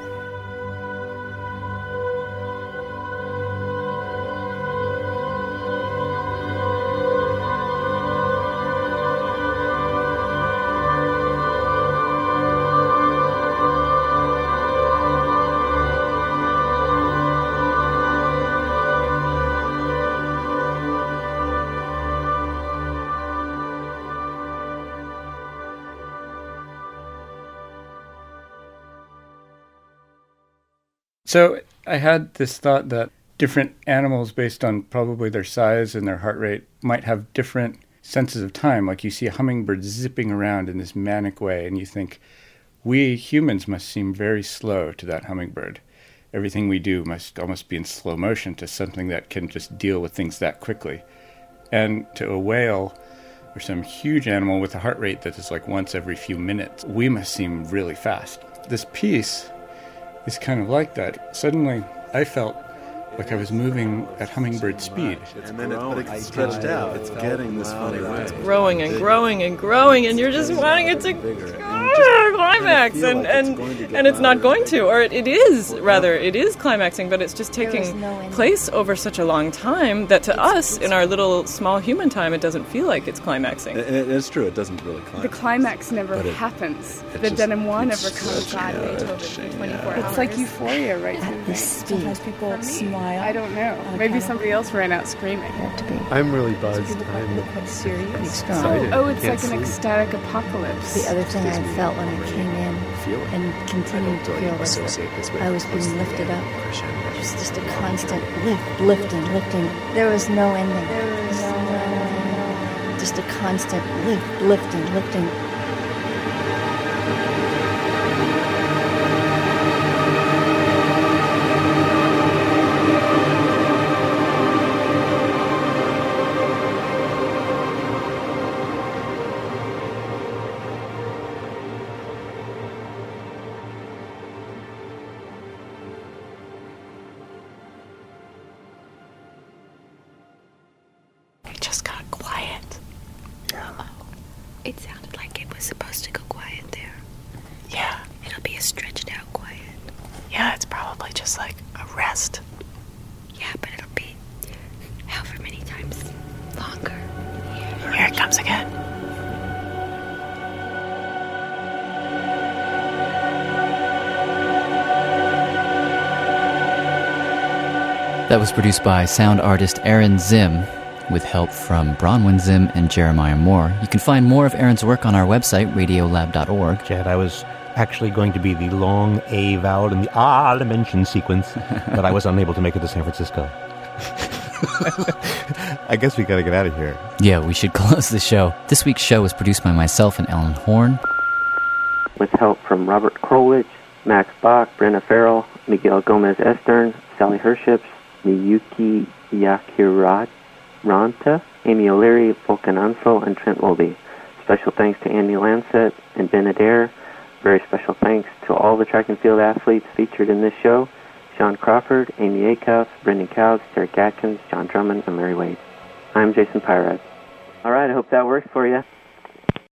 So I had this thought that different animals, based on probably their size and their heart rate, might have different senses of time. Like you see a hummingbird zipping around in this manic way, and you think, we humans must seem very slow to that hummingbird. Everything we do must almost be in slow motion to something that can just deal with things that quickly. And to a whale or some huge animal with a heart rate that is like once every few minutes, we must seem really fast. This piece is kind of like that. Suddenly, I felt like I was moving at hummingbird speed.
And then it's stretched out. It's getting this funny way. It's
growing and growing and growing, and you're just wanting it to climax, and it's not going to, or it is climaxing, but it's just taking place over such a long time that to us, in our little small human time, it doesn't feel like it's climaxing.
It's true, it doesn't really climax.
The climax never happens. The denouement never comes. It's like euphoria, right?
At this speed.
Sometimes people smile. I don't know. Maybe somebody else ran out screaming.
I'm really buzzed. I'm
quite serious.
Excited.
Oh, it's like an ecstatic apocalypse.
The other thing I felt when I came in and continued to feel was that I was being lifted up. It was just a constant lifting. There was no ending. Just a constant lifting. It sounded like it was supposed to go quiet there.
Yeah.
It'll be a stretched out quiet.
Yeah, it's probably just like a rest.
Yeah, but it'll be however many times longer.
Here it comes again.
That was produced by sound artist Aaron Zim, with help from Bronwyn Zim and Jeremiah Moore. You can find more of Aaron's work on our website, radiolab.org.
Chad, I was actually going to be the long A vowel in the ah dimension sequence, but I was unable to make it to San Francisco. I guess we gotta get out of here.
Yeah, we should close the show. This week's show was produced by myself and Ellen Horn,
with help from Robert Krolwich, Max Bach, Brenna Farrell, Miguel Gomez-Estern, Sally Herships, Miyuki Yakiranta, Amy O'Leary, Volkan Ansel, and Trent Wolby. Special thanks to Andy Lancet and Ben Adair. Very special thanks to all the track and field athletes featured in this show: Sean Crawford, Amy Acuff, Brendan Couch, Derek Atkins, John Drummond, and Larry Wade. I'm Jason Pyrad. All right, I hope that works for you.